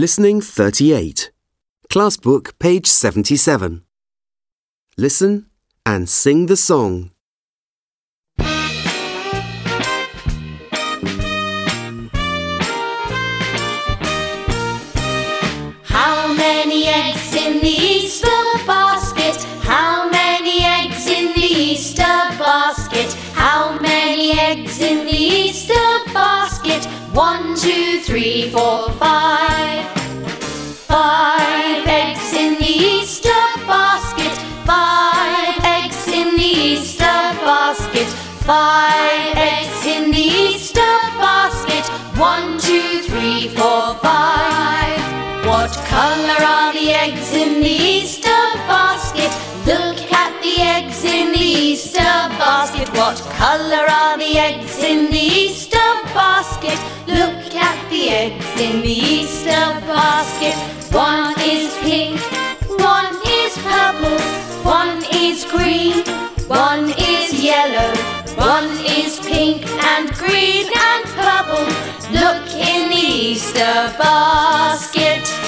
Listening 38. Class Book, page 77. Listen and sing the song. How many eggs in the Easter basket? How many eggs in the Easter basket? How many eggs in the Easter basket? 1, 2, 3, 4, 5. 5 eggs in the Easter basket. 5 eggs in the Easter basket. 5 eggs in the Easter basket. 1, 2, 3, 4, 5. What colour are the eggs in the Easter basket? Look at the eggs in the Easter basket. What colour are the eggs in the Easter basket? Look at the eggs in the Easter basket. 1 is pink, 1 is purple, 1 is green, 1 is yellow, 1 is pink and green and purple. Look in the Easter basket.